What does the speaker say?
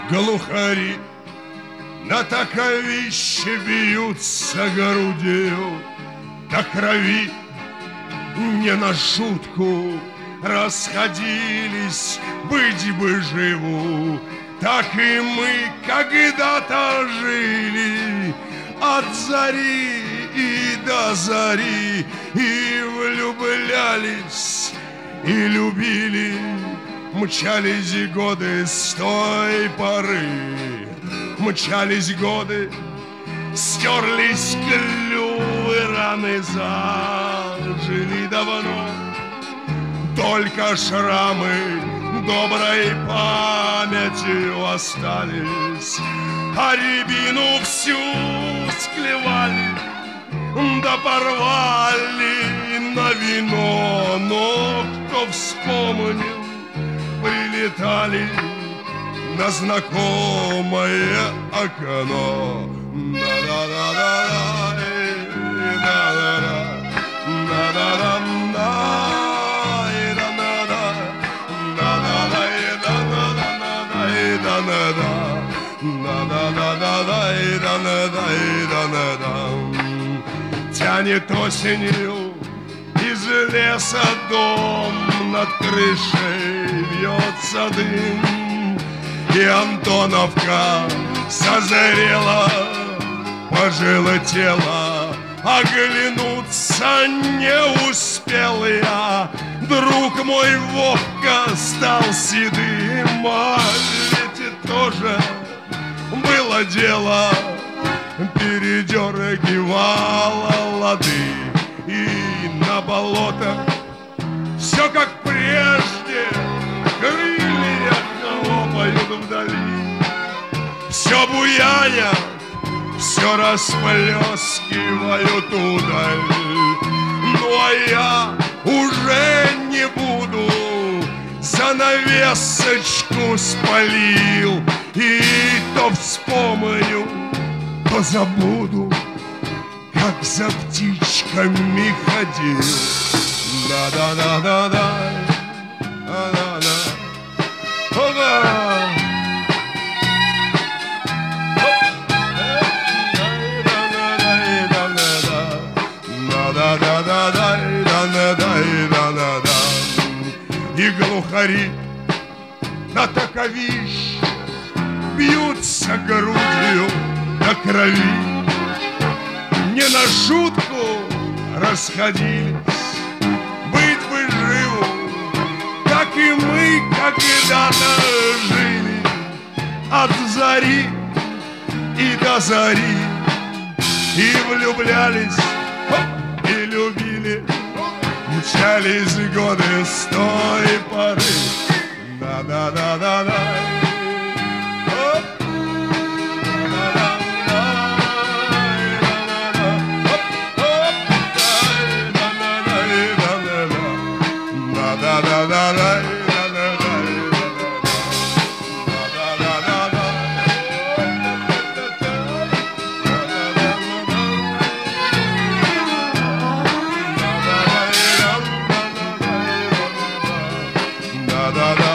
Глухари на таковище бьются грудью до крови, не на шутку расходились, быть бы живу. Так и мы когда-то жили от зари и до зари, и влюблялись, и любили. Мчались годы с той поры, мчались годы, стерлись клювы, раны зажили давно. Только шрамы доброй памятью остались, а рябину всю склевали, да порвали на вино. Но кто вспомнил, прилетали на знакомое окно. Тянет осенью из леса дом, над крышей вьется дым, и Антоновка созрела, пожелтела. Оглянуться не успел я, друг мой Вовка стал седым. А ведь тоже было дело, передергивала лады, и на болотах все как прежде, крылья хлопают вдали. Все буяя, все расплескивают удаль. Ну а я уже не буду, занавесочку спалил, и то вспомню, то забуду, как за птичками ходил. Да-да-да-да-да, да-да-да, да-да. И глухари на таковище бьются грудью до крови, не на шутку расходились, быть бы живу. Так и мы когда-то жили от зари и до зари, и влюблялись, и любили. Мчались годы с той поры. Да-да-да-да-да. Da da da